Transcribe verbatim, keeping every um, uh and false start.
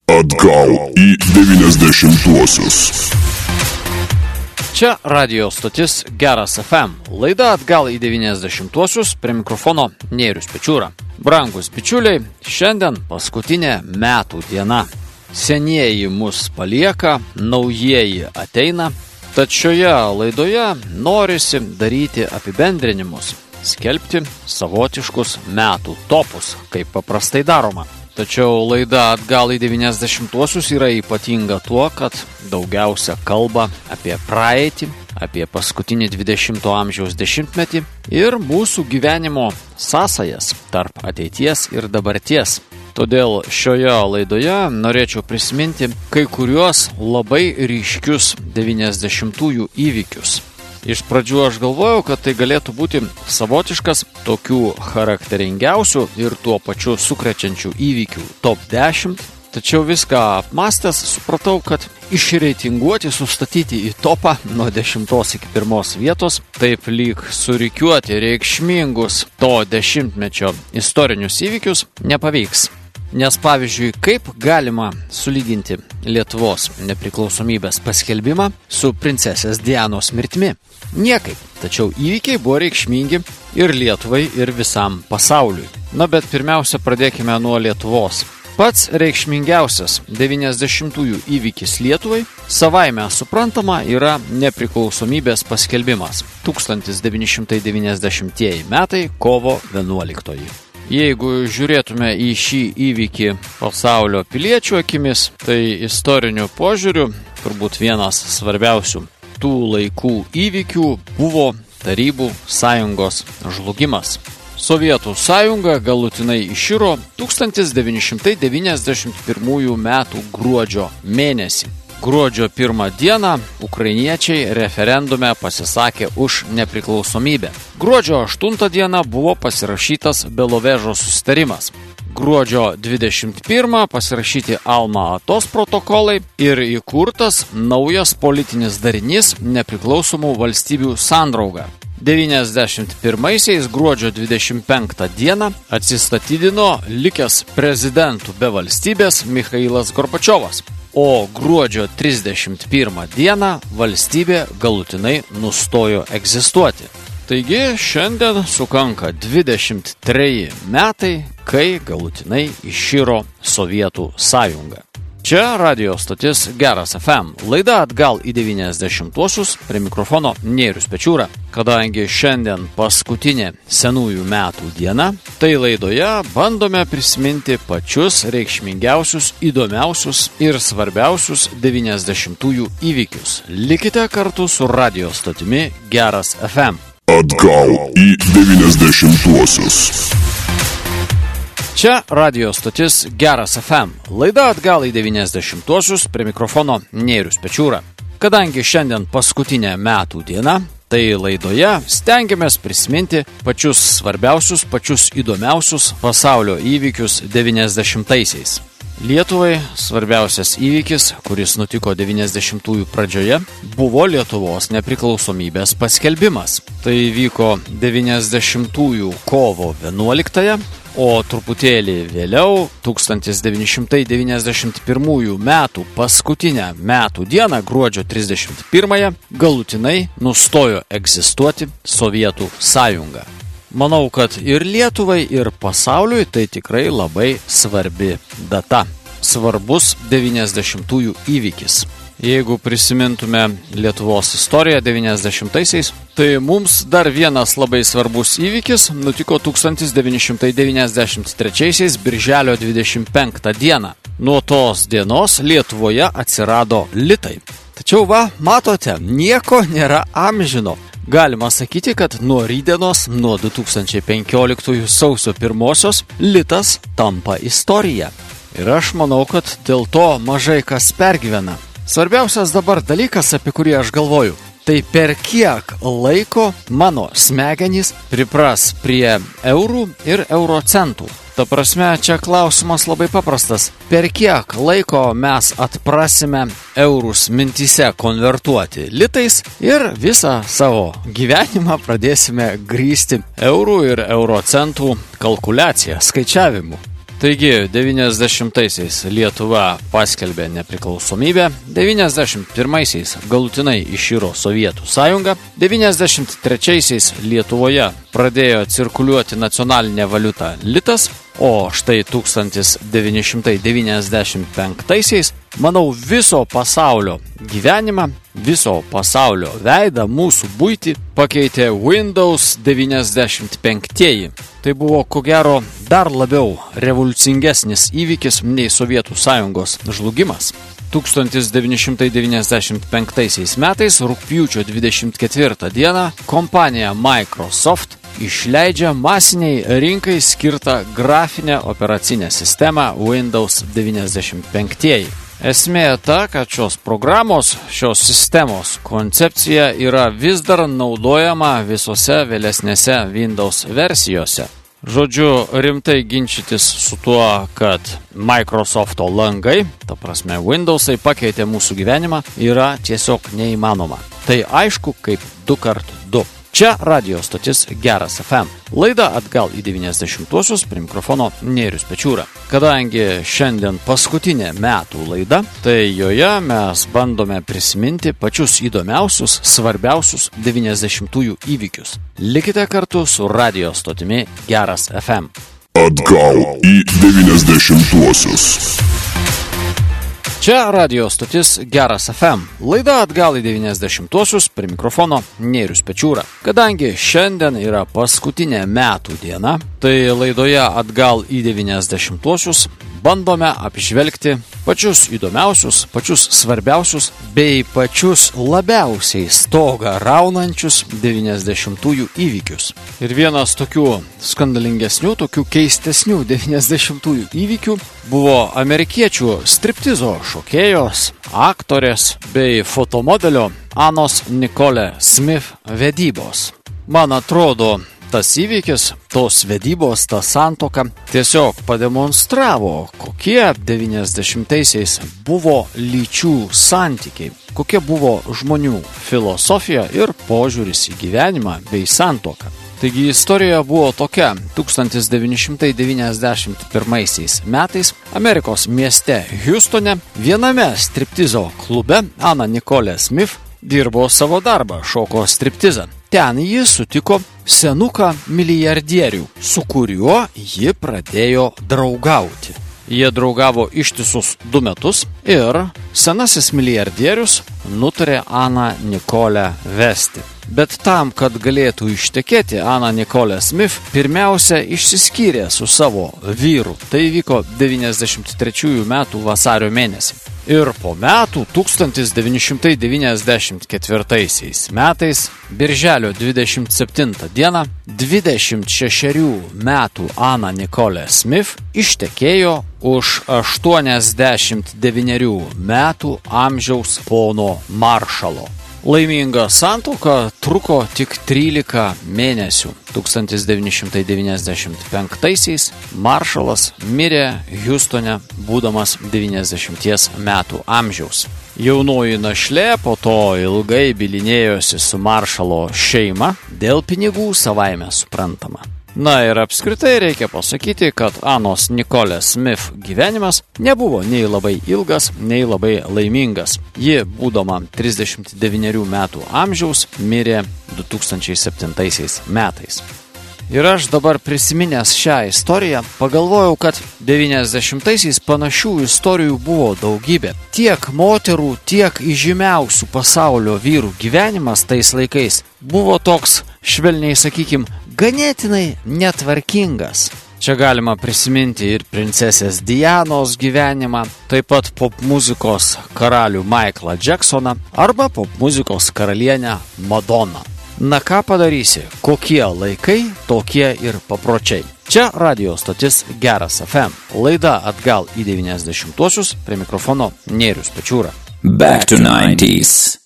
Atgal į devyniasdešimtuosius. Čia radio stotis Geras F M. Laida Atgal į devyniasdešimtuosius, prie mikrofono Nėrius Pečiūra. Brangus bičiuliai, šiandien paskutinė metų diena. Senieji mus palieka, naujieji ateina. Tad šioje laidoje norisi daryti apibendrinimus, skelbti savotiškus metų topus, kaip paprastai daroma. Tačiau laida Atgal į devyniasdešimtuosius yra ypatinga tuo, kad daugiausia kalba apie praeitį, apie paskutinį dvidešimto amžiaus dešimtmetį ir mūsų gyvenimo sąsajas tarp ateities ir dabarties. Todėl šioje laidoje norėčiau prisiminti kai kuriuos labai ryškius devyniasdešimtųjų įvykius. Iš pradžių aš galvojau, kad tai galėtų būti savotiškas tokių charakteringiausių ir tuo pačiu sukrečiančių įvykių top dešimt, tačiau viską apmastęs supratau, kad išreitinguoti, sustatyti į topą nuo dešimtos iki pirmos vietos, taip lyg surikiuoti reikšmingus to dešimtmečio istorinius įvykius nepavyks. Nes pavyzdžiui, kaip galima sulyginti Lietuvos nepriklausomybės paskelbimą su princesės Dianos mirtimi? Niekaip, tačiau įvykiai buvo reikšmingi ir Lietuvai, ir visam pasauliui. Na, bet pirmiausia, pradėkime nuo Lietuvos. Pats reikšmingiausias devyniasdešimtųjų įvykis Lietuvai savaime suprantama yra nepriklausomybės paskelbimas. tūkstantis devyni šimtai devyniasdešimtieji metai, kovo vienuoliktoji. Jeigu žiūrėtume į šį įvykį pasaulio piliečių akimis, tai istoriniu požiūriu turbūt vienas svarbiausių tų laikų įvykių buvo Tarybų sąjungos žlugimas. Sovietų sąjunga galutinai iširo tūkstantis devyni šimtai devyniasdešimt pirmųjų metų gruodžio mėnesį. Gruodžio pirmą dieną ukrainiečiai referendume pasisakė už nepriklausomybę. Gruodžio aštuntą dieną buvo pasirašytas Belovežo susitarimas. Gruodžio dvidešimt pirmą pasirašyti Alma-Atos protokolai ir įkurtas naujas politinis darinys nepriklausomų valstybių sandrauga. devyniasdešimt pirmaisiais gruodžio dvidešimt penktą dieną atsistatydino likęs prezidentų be valstybės Michailas Gorbačiovas. O gruodžio trisdešimt pirmą dieną valstybė galutinai nustojo egzistuoti. Taigi šiandien sukanka dvidešimt treji metai, kai galutinai iširo Sovietų sąjunga. Čia radio stotis Geras F M. Laida Atgal į devyniasdešimtuosius, prie mikrofono Nėrius Pečiūra. Kadangi šiandien paskutinė senųjų metų diena, tai laidoje bandome prisiminti pačius reikšmingiausius, įdomiausius ir svarbiausius devyniasdešimtųjų įvykius. Likite kartu su radio stotimi Geras F M. Atgal į devyniasdešimtuosius. Čia radio stotis Geras F M. Laida Atgal į devyniasdešimtuosius, prie mikrofono Nėrius Pečiūra. Kadangi šiandien paskutinė metų diena, tai laidoje stengiamės prisiminti pačius svarbiausius, pačius įdomiausius pasaulio įvykius devyniasdešimtaisiais. Lietuvai svarbiausias įvykis, kuris nutiko devyniasdešimtųjų pradžioje, buvo Lietuvos nepriklausomybės paskelbimas. Tai vyko devyniasdešimtųjų kovo vienuoliktąją, o truputėlį vėliau, tūkstantis devyni šimtai devyniasdešimt pirmųjų metų paskutinę metų dieną, gruodžio trisdešimt pirmąją, galutinai nustojo egzistuoti Sovietų sąjunga. Manau, kad ir Lietuvai, ir pasauliui tai tikrai labai svarbi data. Svarbus devyniasdešimtųjų įvykis. Jeigu prisimintume Lietuvos istoriją devyniasdešimtaisiais, tai mums dar vienas labai svarbus įvykis nutiko tūkstantis devyni šimtai devyniasdešimt trečiaisiais birželio dvidešimt penktą dieną. Nuo tos dienos Lietuvoje atsirado litai. Tačiau va, matote, nieko nėra amžino. Galima sakyti, kad nuo rytdienos, nuo du tūkstančiai penkioliktųjų sausio pirmosios, litas tampa istorija. Ir aš manau, kad dėl to mažai kas pergyvena. Svarbiausias dabar dalykas, apie kurį aš galvoju, tai per kiek laiko mano smegenys pripras prie eurų ir eurocentų. Ta prasme, čia klausimas labai paprastas. Per kiek laiko mes atprasime eurus mintyse konvertuoti litais ir visą savo gyvenimą pradėsime grįsti eurų ir eurocentų kalkuliaciją, skaičiavimu. Taigi, devyniasdešimtaisiais Lietuva paskelbė nepriklausomybę, devyniasdešimt pirmaisiais galutinai iširo Sovietų sąjunga, devyniasdešimt trečiaisiais Lietuvoje pradėjo cirkuliuoti nacionalinė valiuta litas, o štai tūkstantis devyni šimtai devyniasdešimt penktaisiais, manau, viso pasaulio gyvenimą, viso pasaulio veidą, mūsų buitį pakeitė Windows devyniasdešimt penktieji. Tai buvo, ko gero, dar labiau revoliucingesnis įvykis nei Sovietų sąjungos žlugimas. tūkstantis devyni šimtai devyniasdešimt penktaisiais metais, rugpjūčio dvidešimt ketvirtą dieną, kompanija Microsoft išleidžia masiniai rinkai skirtą grafinę operacinę sistemą Windows devyniasdešimt penktieji. Esmė ta, kad šios programos, šios sistemos koncepcija yra vis dar naudojama visose vėlesnėse Windows versijose. Žodžiu, rimtai ginčytis su tuo, kad Microsofto langai, ta prasme Windowsai, pakeitė mūsų gyvenimą, yra tiesiog neįmanoma. Tai aišku, kaip du kart du. Čia radio stotis Geras F M. Laida atgal į devyniasdešimtuosius, prie mikrofono Nėrius Pečiūra. Kadangi šiandien paskutinė metų laida, tai joje mes bandome prisiminti pačius įdomiausius, svarbiausius devyniasdešimtųjų įvykius. Likite kartu su radio stotimi Geras F M. Atgal į devyniasdešimtuosius. Čia radio stotis Geras F M. Laida atgal į devyniasdešimtuosius, prie mikrofono Nėrius Pečiūra. Kadangi šiandien yra paskutinė metų diena, tai laidoje atgal į devyniasdešimtuosius bandome apžvelgti pačius įdomiausius, pačius svarbiausius bei pačius labiausiai stogą raunančius devyniasdešimtųjų įvykius. Ir vienas tokių skandalingesnių, tokių keistesnių devyniasdešimtųjų įvykių buvo amerikiečių striptizo šokėjos, aktorės bei fotomodelio Anos Nicole Smith vedybos. Man atrodo, tas įvykis, tos vedybos, ta santuoka tiesiog pademonstravo, kokie devyniasdešimtaisiais buvo lyčių santykiai, kokia buvo žmonių filosofija ir požiūris į gyvenimą bei santuoką. Taigi istorija buvo tokia. tūkstantis devyni šimtai devyniasdešimt pirmaisiais metais Amerikos mieste Hjustone viename striptizo klube Ana Nicole Smith dirbo savo darbą, šoko striptizą. Ten ji sutiko senuką milijardierių, su kuriuo ji pradėjo draugauti. Jie draugavo ištisus du metus ir senasis milijardierius nutarė Aną Nikolę vesti. Bet tam, kad galėtų ištekėti, Ana Nicole Smith pirmiausia išsiskyrė su savo vyru. Tai vyko devyniasdešimt trečiųjų metų vasario mėnesį. Ir po metų, tūkstantis devyni šimtai devyniasdešimt ketvirtaisiais metais, birželio dvidešimt septintą dieną, dvidešimt šešerių metų Ana Nicole Smith ištekėjo už aštuoniasdešimt devynerių metų amžiaus pono Maršalo. Laiminga santuoka truko tik trylika mėnesių. tūkstantis devyni šimtai devyniasdešimt penktaisiais Maršalas mirė Hjustone, būdamas devyniasdešimties metų amžiaus. Jaunoji našlė po to ilgai bylinėjosi su Maršalo šeima dėl pinigų, savaime suprantama. Na ir apskritai reikia pasakyti, kad Anos Nicole Smith gyvenimas nebuvo nei labai ilgas, nei labai laimingas. Ji, būdama trisdešimt devynerių metų amžiaus, mirė du tūkstančiai septintaisiais metais. Ir aš dabar prisiminęs šią istoriją, pagalvojau, kad devyniasdešimtaisiais panašių istorijų buvo daugybė. Tiek moterų, tiek įžymiausių pasaulio vyrų gyvenimas tais laikais buvo toks, švelniai sakykim, ganėtinai netvarkingas. Čia galima prisiminti ir princesės Dianos gyvenimą, taip pat popmuzikos karalių Michaelą Jacksoną arba popmuzikos karalienę Madoną. Na ką padarysi, kokie laikai, tokie ir papročiai. Čia radio stotis Geras F M. Laida atgal į devyniasdešimtuosius, prie mikrofono Nėrius Pečiūra. Back to nineties.